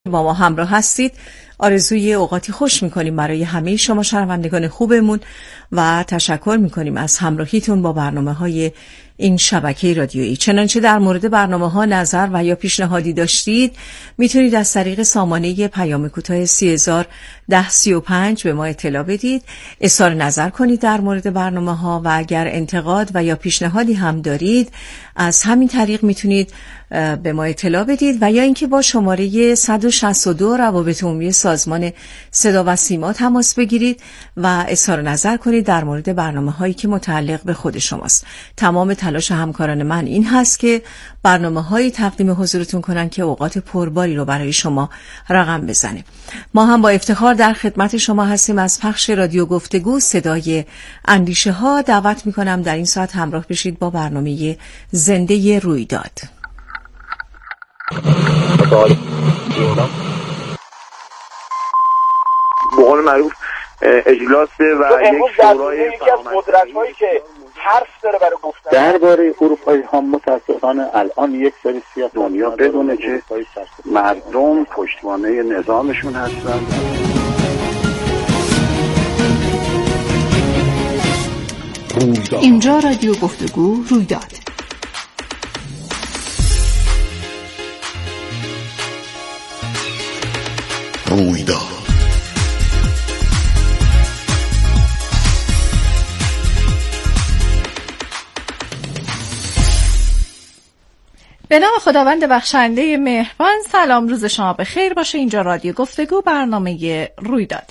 با ما همراه هستید. آرزوی اوقاتی خوش میکنیم برای همه شما شنوندگان خوبمون و تشکر میکنیم از همراهیتون با برنامه‌های این شبکه رادیویی. چنانچه در مورد برنامه‌ها نظر و یا پیشنهادی داشتید میتونید از طریق سامانه پیام کوتاه 301035 به ما اطلاع بدید، اظهار نظر کنید در مورد برنامه‌ها و اگر انتقاد و یا پیشنهادی هم دارید از همین طریق میتونید به ما اطلاع بدید و یا اینکه با شماره 162 روابط عمومی سازمان صدا و سیما تماس بگیرید و اظهار نظر کنید در مورد برنامه‌هایی که متعلق به خود شماست. تمام تلاش همکاران من این هست که برنامه‌هایی تقدیم حضورتون کنن که اوقات پرباری رو برای شما رقم بزنه. ما هم با افتخار در خدمت شما هستیم. از پخش رادیو گفتگو صدای اندیشه ها دعوت می‌کنم در این ساعت همراه بشید با برنامه زنده رویداد. به قول معروف اجلاسه و یک شورای یکی از قدرت‌هایی که حرف داره برای گفتن درباره اروپایی ها. متاسفانه الان یک سری سیاست دنیا بدونه که مردم پشتوانه نظامشون هستن. اینجا رادیو گفتگو رویداد. به نام خداوند بخشنده مهربان. سلام، روز شما بخیر باشه. اینجا رادیو گفتگو، برنامه رویداد.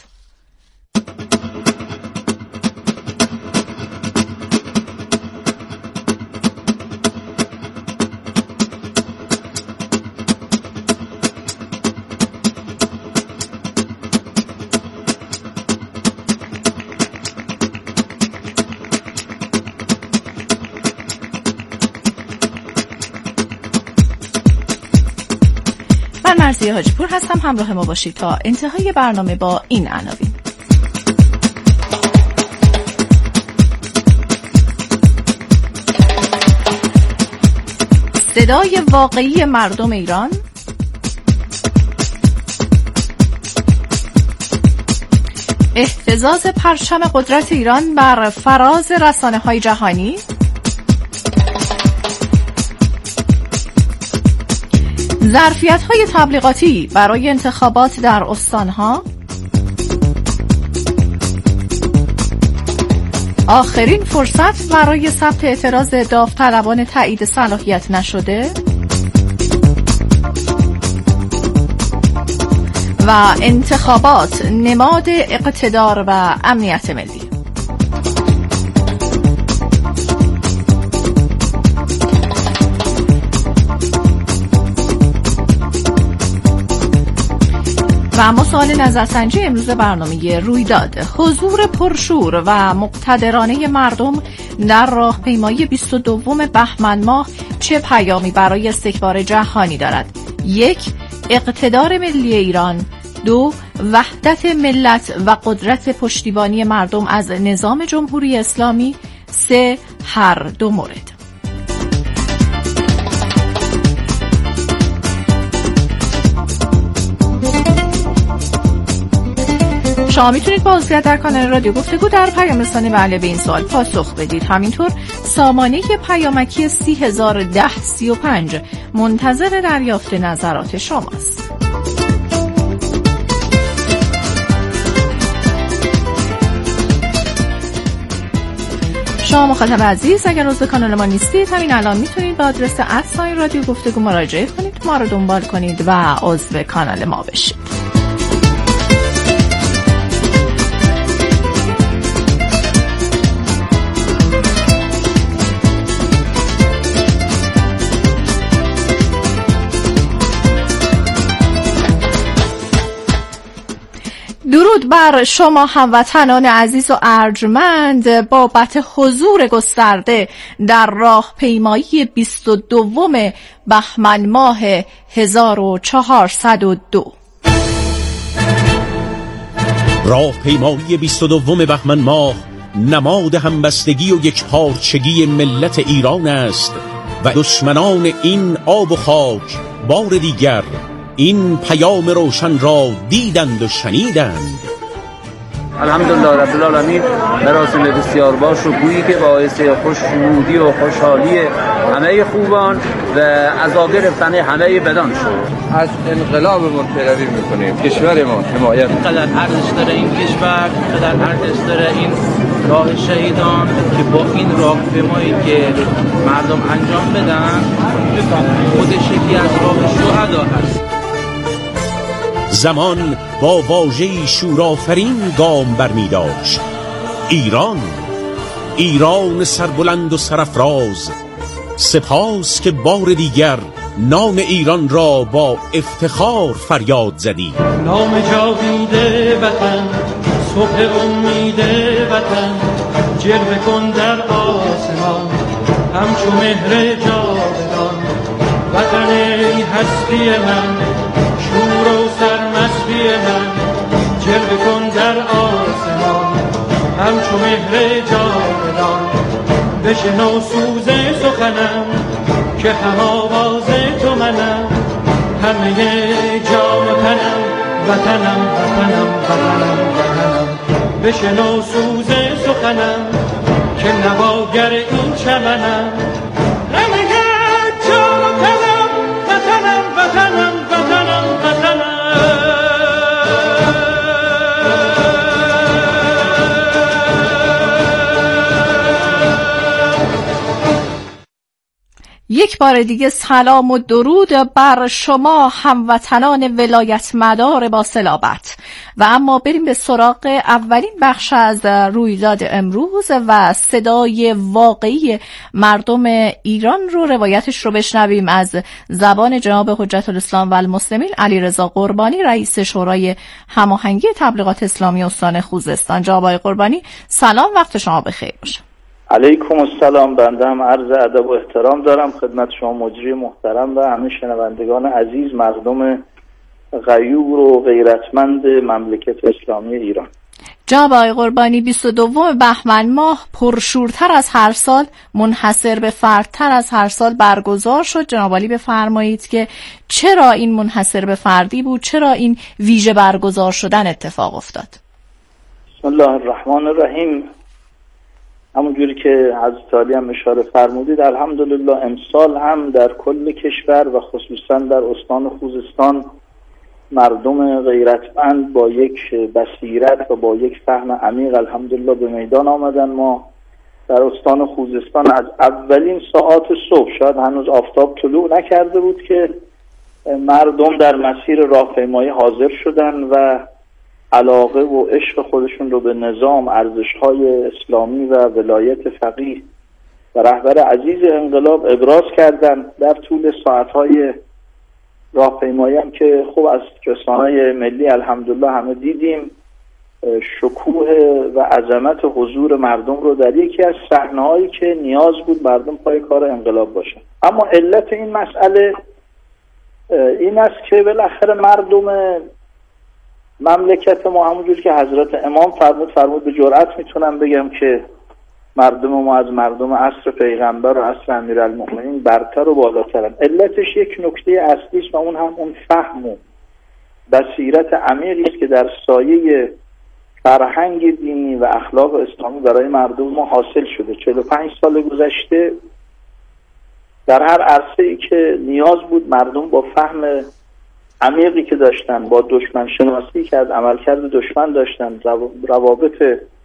مرزی حاجی پور هستم. همراه ما باشید تا انتهای برنامه با این عناوین. صدای واقعی مردم ایران، اهتزاز پرچم قدرت ایران بر فراز رسانه‌های جهانی، ظرفیت‌های تبلیغاتی برای انتخابات در استان‌ها، آخرین فرصت برای ثبت اعتراض داوطلبان تایید صلاحیت نشده و انتخابات نماد اقتدار و امنیت ملی. و اما سوال نظرسنجی امروز برنامه رویداد: حضور پرشور و مقتدرانه مردم در راهپیمایی 22 بهمن ماه چه پیامی برای استکبار جهانی دارد؟ 1. اقتدار ملی ایران. 2. وحدت ملت و قدرت پشتیبانی مردم از نظام جمهوری اسلامی. 3. هر دو مورد. شما میتونید با عضویت در کانال رادیو گفتگو در پیام رسانی به این سوال پاسخ بدید. همینطور سامانه پیامکی 301035 منتظر دریافت نظرات شماست. شما مخاطب عزیز اگر عضو کانال ما نیستید همین الان میتونید با آدرس @رادیو گفتگو مراجعه کنید، ما رو دنبال کنید و عضو کانال ما بشید. درود بر شما هموطنان عزیز و ارجمند. بابت حضور گسترده در راهپیمایی 22 بهمن ماه 1402. راهپیمایی 22 بهمن ماه نماد همبستگی و یکپارچگی ملت ایران است و دشمنان این آب و خاک بار دیگر این پیام روشن را دیدند و شنیدند. الحمدلله رب العالمین مراسم بسیار باش و گویی که باعث خوشنودی و خوشحالی همه خوبان و عزا گرفتن همه بدان شد. از انقلابمون پیروی میکنیم، کشورمون حمایت. قدر ارزش داره این کشور، قدر ارزش داره این راه شهیدان که با این راهپیمایی که مردم انجام بدن خودش یکی از راه شهدا هست. زمان با واژه‌ای شورآفرین گام برمی داشت. ایران سربلند و سرافراز، سپاس که بار دیگر نام ایران را با افتخار فریاد زدی. نام جاوید وطن، صبح امید وطن، جلوه کن در آسمان همچو مهر جاودان. وطن ای هستی من، شور و سرمستی من، جلوه کن در آسمان همچو مهر جاودان. بشنو سوز سخنم که هم آواز تو منم، همه جان و تنم وطنم وطنم وطنم وطنم. بشنو سوز سخنم که نواگر این چمنم، همه جان و تنم وطنم وطنم وطنم وطنم. یک بار دیگه سلام و درود بر شما هموطنان ولایت مدار با صلابت. و اما بریم به سراغ اولین بخش از رویداد امروز و صدای واقعی مردم ایران رو، روایتش رو بشنویم از زبان جناب حجت الاسلام و المسلمین علیرضا قربانی، رئیس شورای هماهنگی تبلیغات اسلامی استان خوزستان. جناب آقای قربانی سلام، وقت شما بخیر باشه. علیکم السلام. بنده هم عرض ادب و احترام دارم خدمت شما مجری محترم و همه شنوندگان عزیز، مردم غیور و غیرتمند مملکت اسلامی ایران. جناب آقای قربانی، 22 بهمن ماه پرشورتر از هر سال، منحصر به فردتر از هر سال برگزار شد. جناب عالی بفرمایید که چرا این منحصر به فردی بود، چرا این ویژه برگزار شدن اتفاق افتاد؟ بسم الله الرحمن الرحیم. همونجوری که حضرت علی هم اشاره فرمودید، الحمدلله امسال هم در کل کشور و خصوصا در استان خوزستان مردم غیرتمند با یک بصیرت و با یک فهم عمیق الحمدلله به میدان آمدن. ما در استان خوزستان از اولین ساعات صبح، شاید هنوز آفتاب طلوع نکرده بود، که مردم در مسیر راهپیمایی حاضر شدن و علاقه و عشق خودشون رو به نظام، ارزش‌های اسلامی و ولایت فقیه و رهبر عزیز انقلاب ابراز کردن. در طول ساعت‌های راهپیمایی هم که خوب از رسانه‌های ملی الحمدلله همه دیدیم، شکوه و عظمت حضور مردم رو در یکی از صحنه‌هایی که نیاز بود مردم پای کار انقلاب باشن. اما علت این مسئله این است که بالاخره مردم مملکت ما، همونجور که حضرت امام فرمود به جرأت میتونم بگم که مردم ما از مردم عصر پیغمبر و عصر امیرالمؤمنین برتر و بالاترن. علتش یک نکته اصلی است و اون هم اون فهم و بصیرت عمیقی است که در سایه فرهنگ دینی و اخلاق اسلامی برای مردم ما حاصل شده. 45 سال گذشته در هر عرصه‌ای که نیاز بود مردم با فهم عمیقی که داشتن، با دشمن شناسی که از عملکرد دشمن داشتن، روابط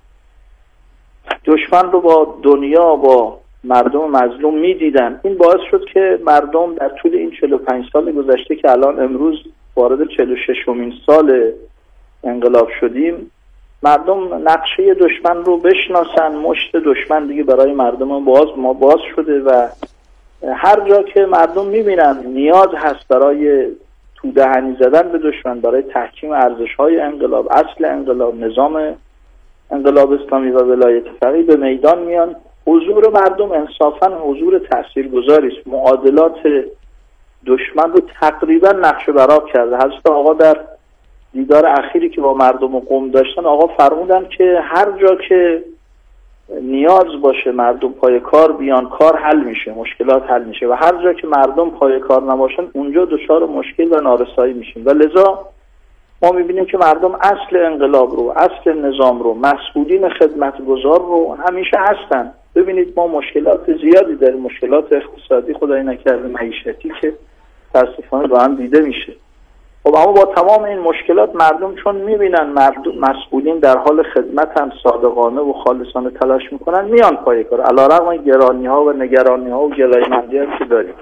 دشمن رو با دنیا، با مردم مظلوم میدیدن، این باعث شد که مردم در طول این 45 سال گذشته که الان امروز وارد 46مین سال انقلاب شدیم، مردم نقشه دشمن رو بشناسن. مشت دشمن دیگه برای مردم باز شده و هر جا که مردم میبینن نیاز هست برای دهنی زدن به دشمن، برای تحکیم ارزش‌های انقلاب، اصل انقلاب، نظام انقلاب اسلامی و ولایت فقیه، به میدان میان. حضور مردم انصافاً حضور تاثیرگذاری است. معادلات دشمن رو تقریبا نقش برآب کرده. حضرت آقا در دیدار اخیری که با مردم و قوم داشتن، آقا فرمودن که هر جا که نیاز باشه مردم پای کار بیان، کار حل میشه، مشکلات حل میشه و هر جا که مردم پای کار نباشن اونجا دچار مشکل و نارسایی میشیم و لذا ما میبینیم که مردم اصل انقلاب رو، اصل نظام رو، مسئولین خدمتگزار رو همیشه هستن. ببینید ما مشکلات زیادی داریم، مشکلات اقتصادی خدای نکرده، معیشتی که تاسفانه با هم دیده میشه. خب اما با تمام این مشکلات مردم چون میبینن مسئولین در حال خدمتن، صادقانه و خالصانه تلاش میکنن، میان پای کار علیرغم گرانی ها و نگرانی ها و گلایه‌مندی هم که داریم.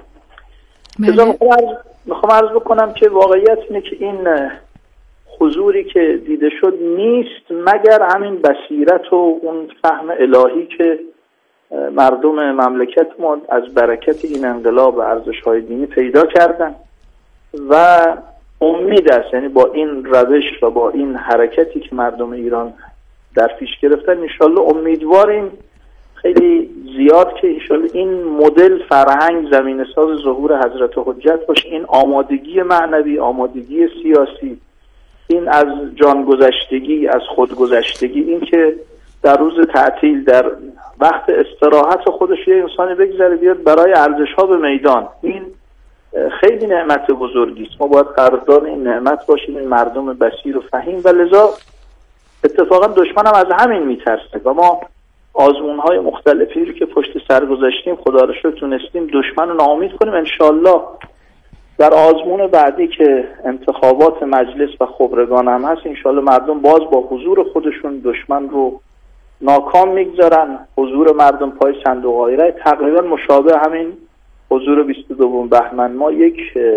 میخوام عرض بکنم که واقعیت اینه که این حضوری که دیده شد نیست مگر همین بصیرت و اون فهم الهی که مردم مملکت ما از برکت این انقلاب و ارزش‌های دینی پیدا کردن و امید است، یعنی با این روش و با این حرکتی که مردم ایران در پیش گرفتن انشالله امیدواریم خیلی زیاد که انشالله این مدل فرهنگ زمینه ساز ظهور حضرت حجت باشه. این آمادگی معنوی، آمادگی سیاسی، این از جان گذشتگی، از خود گذشتگی، این که در روز تعطیل در وقت استراحت خودش یه انسانی بگذره بیاد برای ارزش‌ها به میدان، این خیلی نعمت بزرگی است. ما باید قدردان این نعمت باشیم، این مردم بصیر و فهیم و لذا اتفاقا دشمن هم از همین میترسه و ما آزمون‌های مختلفی رو که پشت سر گذاشتیم خدا رو شکر تونستیم دشمن رو ناامید کنیم. انشالله در آزمون بعدی که انتخابات مجلس و خبرگان هم هست انشالله مردم باز با حضور خودشون دشمن رو ناکام میگذارن. حضور مردم پای صندوق‌های رای تقریبا مشابه همین حضور 22 بهمن ما یک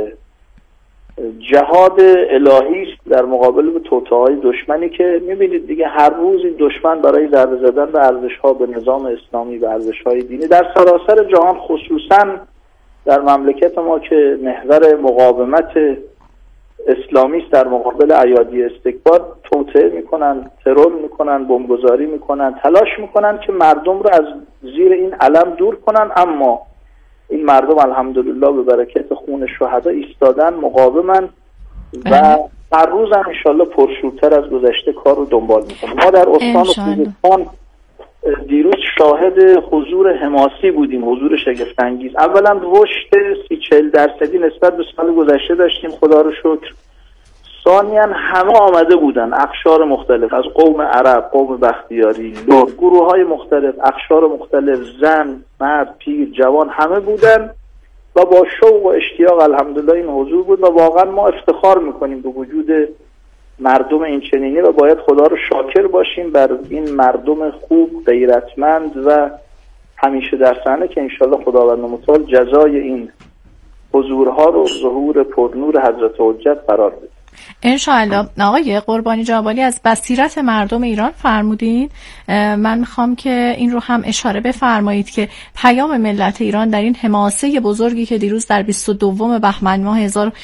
جهاد الهی است در مقابل به توطئه‌های دشمنی که می‌بینید دیگه هر روز این دشمن برای ضربه زدن به ارزش‌ها، به نظام اسلامی، به ارزش‌های دینی در سراسر جهان خصوصاً در مملکت ما که محور مقاومت اسلامی است در مقابل ایادی استکبار توطئه میکنن، ترور میکنن، بمبگذاری میکنن، تلاش میکنن که مردم رو از زیر این علم دور کنن. اما این مردم الحمدلله به برکت خون شهدا ایستادن، مقاومن و هر روز هم انشالله پرشورتر از گذشته کار رو دنبال میکنن. ما در استان خوزستان دیروز شاهد حضور حماسی بودیم، حضور شگفت‌انگیز. اولا رشد 30-40% نسبت به سال گذشته داشتیم خدا رو شکر. ثانیاً همه آمده بودن، اقشار مختلف، از قوم عرب، قوم بختیاری، گروه‌های مختلف، اقشار مختلف، زن، مرد، پیر، جوان، همه بودن و با شوق و اشتیاق الحمدلله این حضور بود و واقعا ما افتخار میکنیم به وجود مردم این چنینی و باید خدا رو شاکر باشیم بر این مردم خوب، غیرتمند و همیشه در صحنه که انشالله خداوند متعال جزای این حضورها رو ظهور پرنور حضرت حجت قرار بده. انشاءالله. آقای قربانی جابالی از بصیرت مردم ایران فرمودین. من میخوام که این رو هم اشاره بفرمایید که پیام ملت ایران در این حماسه بزرگی که دیروز در 22 بهمن ماه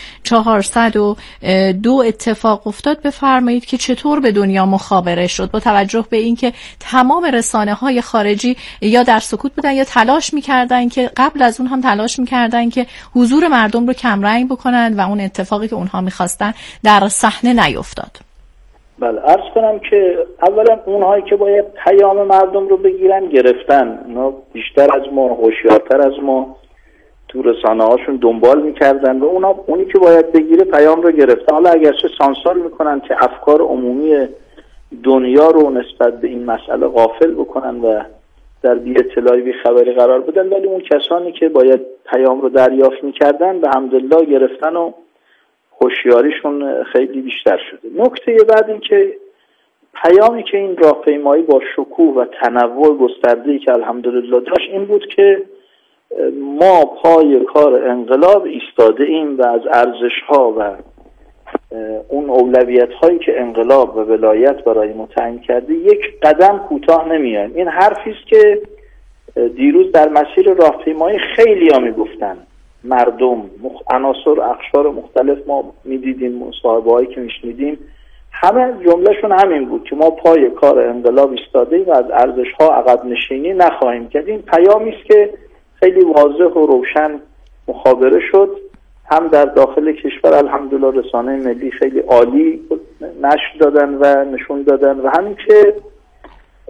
1402 اتفاق افتاد بفرمایید که چطور به دنیا مخابره شد با توجه به اینکه تمام رسانه‌های خارجی یا در سکوت بودن یا تلاش می‌کردن که قبل از اون هم تلاش می‌کردن که حضور مردم رو کمرنگ بکنن و اون اتفاقی که اونها می‌خواستن در صحنه نیفتاد. بله، عرض کنم که اولا اونهایی که باید پیام مردم رو بگیرن گرفتن. اونا بیشتر از ما، هوشیارتر از ما تو رسانه هاشون دنبال میکردن و اونی که باید بگیره پیام رو گرفتن. حالا اگرچه سانسور میکنن که افکار عمومی دنیا رو نسبت به این مسئله غافل بکنن و در بی اطلاعی بی خبری قرار بدن، ولی اون کسانی که باید پیام رو دریافت میکردن به حمدالله گرفتن و هوشیاریشون خیلی بیشتر شده. نکته بعد این که پیامی که این راهپیمایی با شکوه و تنوع گسترده‌ای که الحمدلله داشت این بود که ما پای کار انقلاب ایستاده ایم و از ارزش‌ها و اون اولویت‌هایی که انقلاب و ولایت برای ما تعیین کرده یک قدم کوتاه نمیایم. این حرفی است که دیروز در مسیر راهپیمایی خیلی‌ها میگفتن. مردم، عناصر، اقشار مختلف ما میدیدیم، مصاحبه‌هایی که میشنیدیم، همه جملهشون همین بود که ما پای کار انقلاب ایستاده‌ایم و از ارزش‌ها عقب نشینی نخواهیم کرد. این پیامی است که خیلی واضح و روشن مخابره شد، هم در داخل کشور الحمدلله رسانه ملی خیلی عالی نشر دادن و نشون دادن و همین که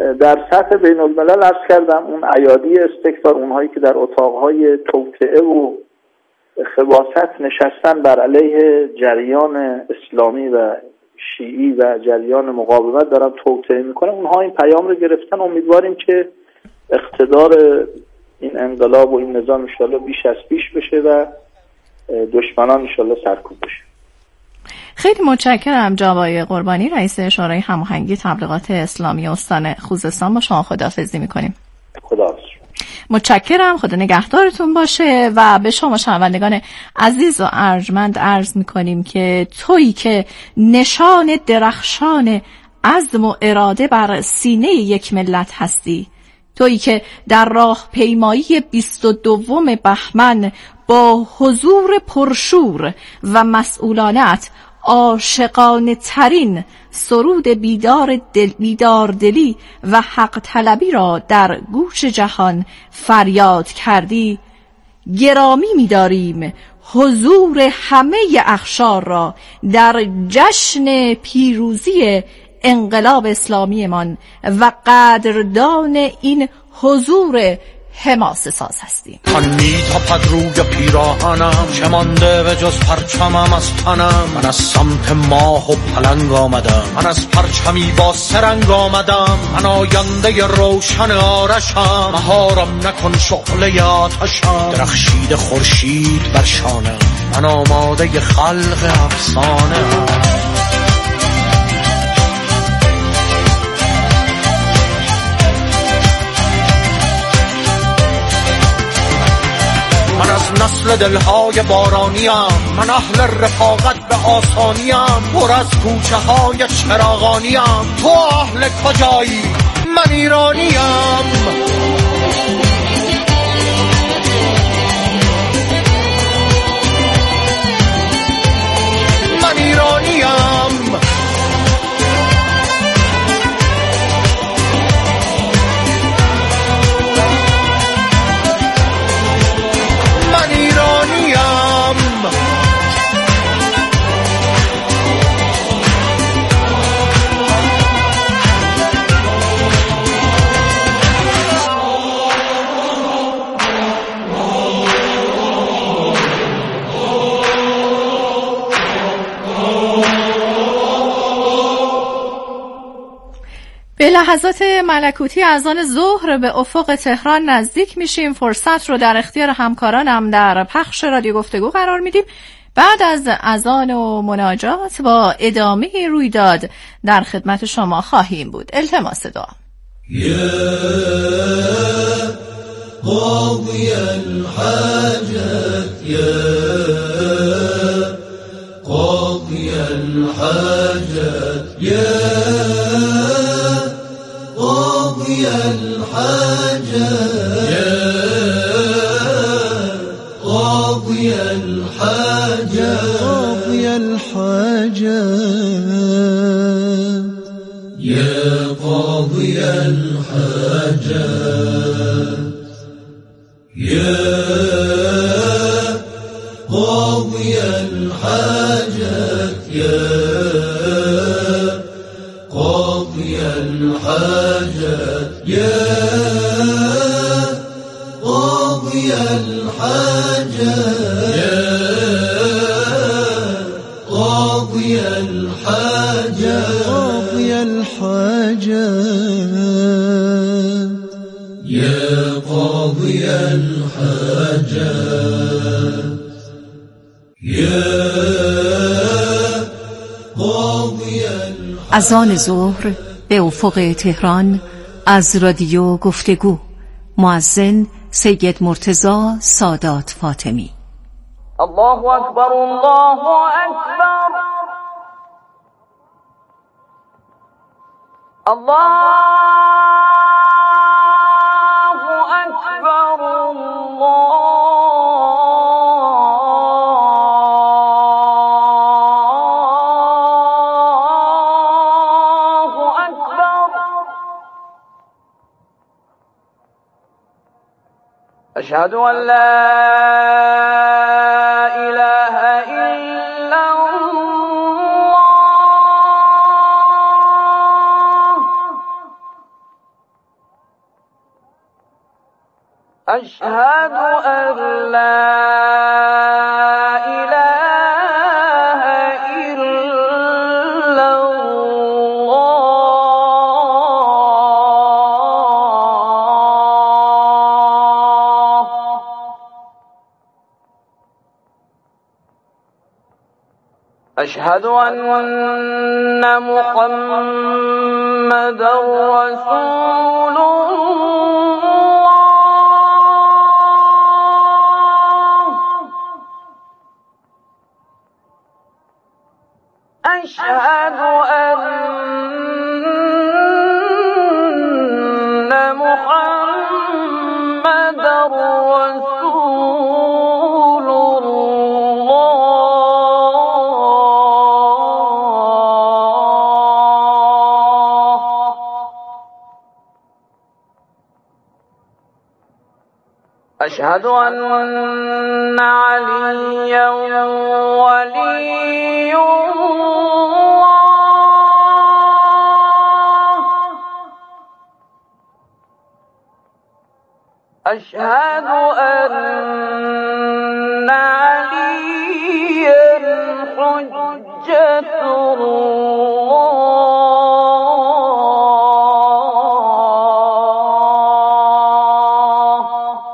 در سطح بین الملل عرض کردم اون ایادی استکبار، اونهایی که در اتاقهای توطئه و خباثت نشستن بر علیه جریان اسلامی و شیعی و جریان مقاومت دارن توطئه میکنن، اونها این پیام رو گرفتن. امیدواریم که اقتدار این انقلاب و این نظام انشالله بیش از پیش بشه و دشمنان انشالله سرکوب بشه. خیلی متشکرم جناب آقای قربانی، رئیس شورای هماهنگی تبلیغات اسلامی استان خوزستان. با شما خداحافظی میکنیم. خداحافظ. متشکرم، خدا نگهدارتون باشه. و به شما شنوندگان عزیز و ارجمند عرض میکنیم که تویی که نشان درخشان عزم و اراده بر سینه یک ملت هستی، تویی که در راه پیمایی 22 بهمن با حضور پرشور و مسئولانت عاشقانه ترین سرود بیداردلی و حق طلبی را در گوش جهان فریاد کردی، گرامی می‌داریم حضور همه اخشار را در جشن پیروزی انقلاب اسلامیمان و قدردان این حضور حماسه ساز هستیم. من میتاپد روی پیراهنم، چه مانده به جز پرچمم از تنم. من از سمت ماه و پلنگ آمدم، من از پرچمی با سرنگ آمدم. من آینده روشن آرشم، مهارم نکن شعله آتشم. درخشید خورشید بر شانم، من آماده خلق افسانه. نسل دلهای بارانیم، من اهل رفاقت به آسانیم. پر از کوچه های چراغانیم، تو اهل کجایی؟ من ایرانیم. من ایرانیم. به لحظات ملکوتی اذان ظهر به افق تهران نزدیک میشیم. فرصت رو در اختیار همکارانم در پخش رادیو گفتگو قرار میدیم. بعد از اذان و مناجات با ادامه رویداد در خدمت شما خواهیم بود. التماس دعا. قاضي الحاجات يا قاضي الحاجات يا قاضي الحاجات يا قاضي الحاجات قاضي الحاجات يا قاضي الحاجات يا قاضي الحاجات يا قاضي الحاجات يا قاضي الحاجات يا قاضي الحاجات قاضي الحاجات يا قاضي الحاجات يا قاضي الحاجات. اذان ظهر به افق تهران از رادیو گفتگو. مؤذن سید مرتضی سادات فاطمی. الله اکبر الله اکبر الله اکبر الله اکبر. اشهد ان لا اله الا الله أشهد أن لا إله إلا الله أشهد أن محمدا رسول أشهد أن محمدا رسول الله أشهد أن عليا ولي أشهد أن عليا حجة الله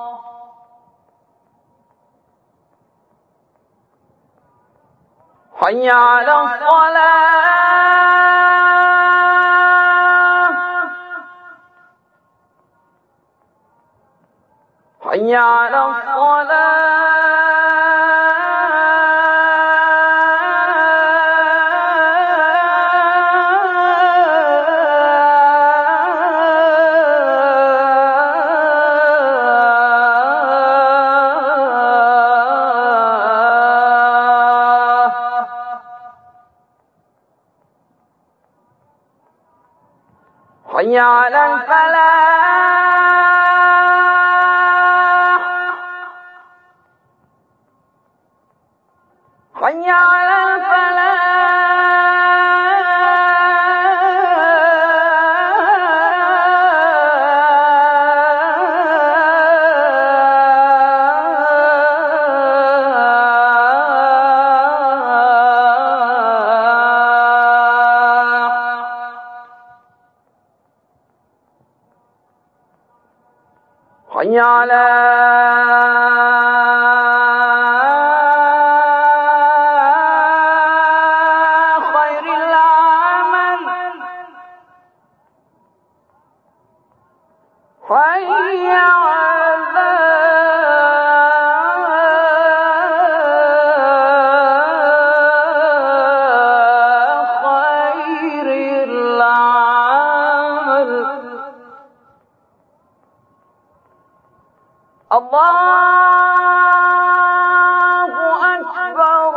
حي على الصلاة حي على حي على الفلاح حي على حي على خير العمل حي على خير العمل الله أكبر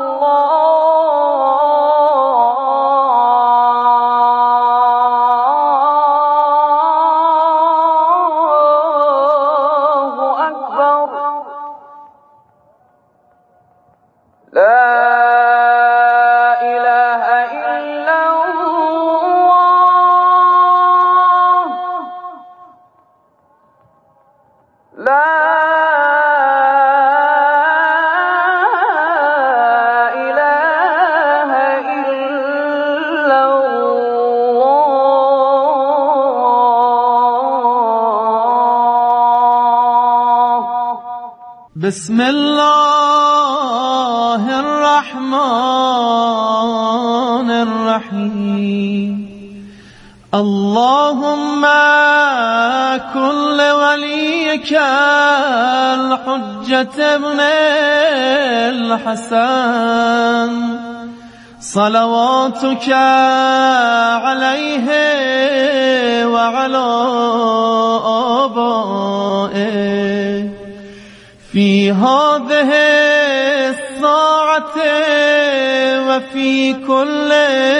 الله أكبر لا إله إلا الله لا إله إلا الله بسم الله الرحمن الرحيم اللهم كل وليك الحجة ابن الحسن صلواتك عليه وعلى آبائه في هذه الساعة وفي كل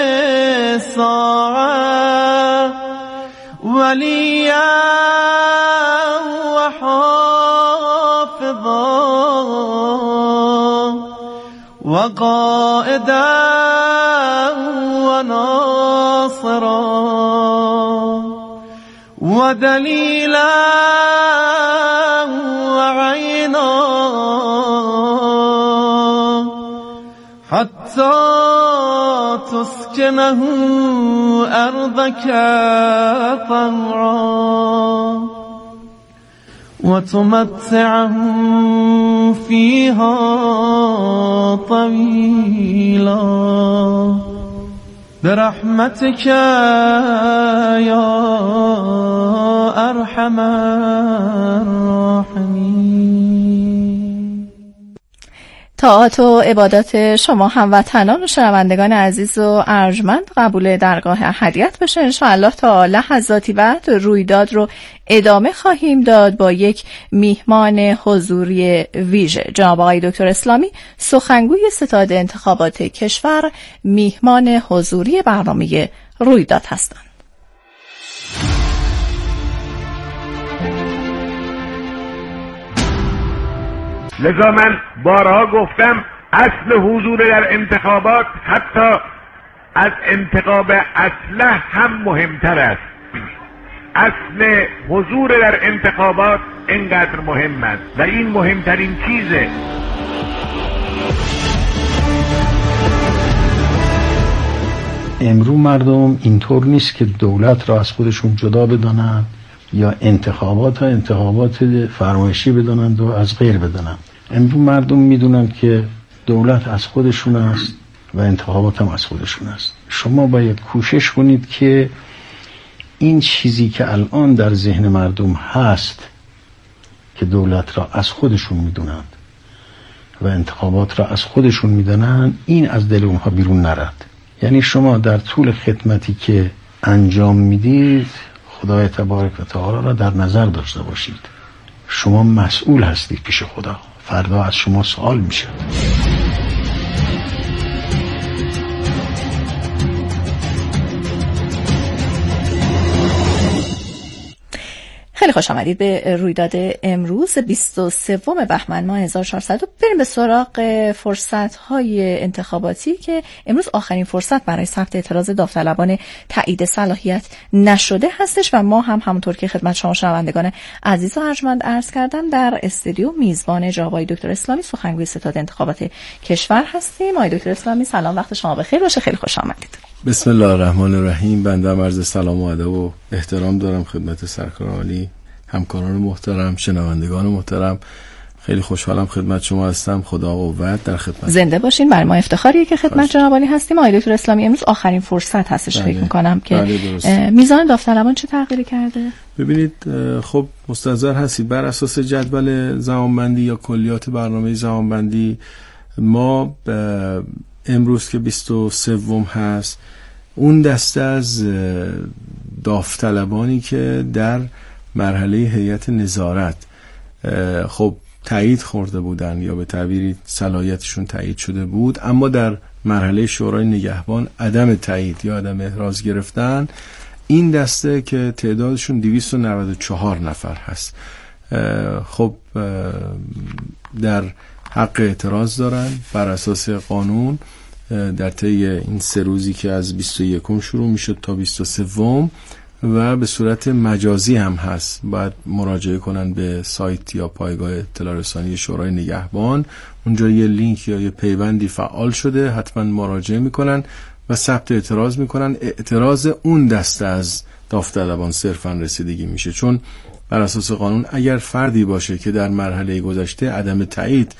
ساعة وليا وحافظا وقائدا وناصرا ودليلا حتی تسکنه ارضك طوعا وتمتعه فيها طويلا برحمتك يا ارحم الراحمين. طاعات و عبادات شما هموطنان و شنوندگان عزیز و ارجمند قبول درگاه احدیت بشه. انشاءالله تا لحظاتی بعد رویداد رو ادامه خواهیم داد با یک میهمان حضوری ویژه. جناب آقای دکتر اسلامی سخنگوی ستاد انتخابات کشور میهمان حضوری برنامه رویداد هستند. لذا من بارها گفتم اصل حضور در انتخابات حتی از انتخاب اسلحه هم مهمتر است. اصل حضور در انتخابات اینقدر مهم است و این مهمترین چیزه. امروز مردم اینطور نیست که دولت را از خودشون جدا بدانند یا انتخابات فرمایشی بدانند و از غیر بدانند. امروز مردم میدونن که دولت از خودشون است و انتخابات هم از خودشون است. شما باید کوشش کنید که این چیزی که الان در ذهن مردم هست که دولت را از خودشون میدونند و انتخابات را از خودشون میدونند، این از دل اونها بیرون نرد. یعنی شما در طول خدمتی که انجام میدید خدای تبارک و تعالی را در نظر داشته باشید. شما مسئول هستید پیش خدا، فردا از شما سوال میشه. خیلی خوش آمدید به رویداد امروز 23 بهمن ماه 1400. بریم به سراغ فرصت‌های انتخاباتی که امروز آخرین فرصت برای ثبت اعتراض داوطلبان تایید صلاحیت نشده هستش و ما هم همونطور که خدمت شما شنوندگان عزیز و ارجمند عرض کردم در استودیو میزبان جناب آقای دکتر اسلامی سخنگوی ستاد انتخابات کشور هستیم. آقای دکتر اسلامی سلام، وقت شما بخیر باشه. خیلی خوش آمدید. بسم الله الرحمن الرحیم. بنده عرض سلام و ادب و احترام دارم خدمت سرکار عالی، همکاران محترم، شنوندگان محترم. خیلی خوشحالم خدمت شما هستم. خدا قوت، در خدمت. زنده باشین. برای ما افتخاریه که خدمت جناب عالی هستیم. آقای دکتر اسلامی امروز آخرین فرصت هستش. فکر می‌کنم که میزان داوطلبان چه تغییری کرده؟ ببینید، خب مستحضر هستید بر اساس جدول زمانبندی یا کلیات برنامه زمانبندی ما امروز که 23 هست، اون دسته از داوطلبانی که در مرحله هیئت نظارت خب تایید خورده بودن یا به تعبیری صلاحیتشون تایید شده بود، اما در مرحله شورای نگهبان عدم تایید یا عدم احراز گرفتن، این دسته که تعدادشون 294 نفر هست، خب در حق اعتراض دارن بر اساس قانون در طی این 3 روزی که از 21 شروع میشد تا 23 و به صورت مجازی هم هست. باید مراجعه کنن به سایت یا پایگاه اطلاع رسانی شورای نگهبان، اونجا یه لینک یا یه پیوندی فعال شده، حتما مراجعه میکنن و ثبت اعتراض میکنن. اعتراض اون دسته از داوطلبان صرفا رسیدگی میشه، چون بر اساس قانون اگر فردی باشه که در مرحله گذشته عدم تایید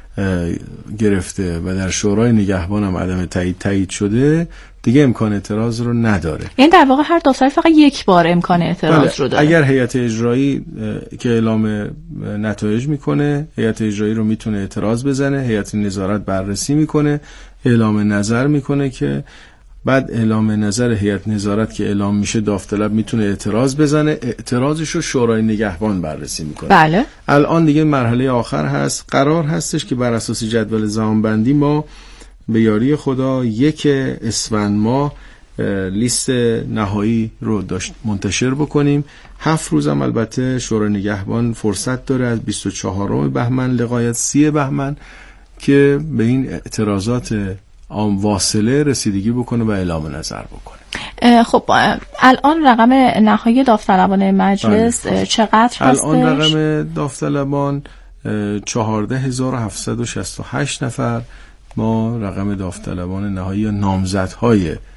گرفته و در شورای نگهبان هم عدم تایید شده، دیگه امکان اعتراض رو نداره. یعنی در واقع هر داوطلب فقط یک بار امکان اعتراض رو داره. اگر هیئت اجرایی که اعلام نتایج میکنه، هیئت اجرایی رو میتونه اعتراض بزنه، هیئت نظارت بررسی میکنه، اعلام نظر میکنه که بعد اعلام نظر هیئت نظارت که اعلام میشه داوطلب میتونه اعتراض بزنه، اعتراضش رو شورای نگهبان بررسی میکنه. بله. الان دیگه مرحله آخر هست. قرار هستش که بر اساس جدول زمانبندی ما به یاری خدا 1 اسفند ماه لیست نهایی رو منتشر بکنیم. 7 روزم البته شورای نگهبان فرصت داره از 24 بهمن لغایت 30 بهمن که به این اعتراضات واصله رسیدگی بکنه و اعلام نظر بکنه. خب الان رقم نهایی داوطلبان مجلس چقدر هستش؟ الان رقم داوطلبان 14768 نفر ما رقم داوطلبان نهایی یا نامزدهای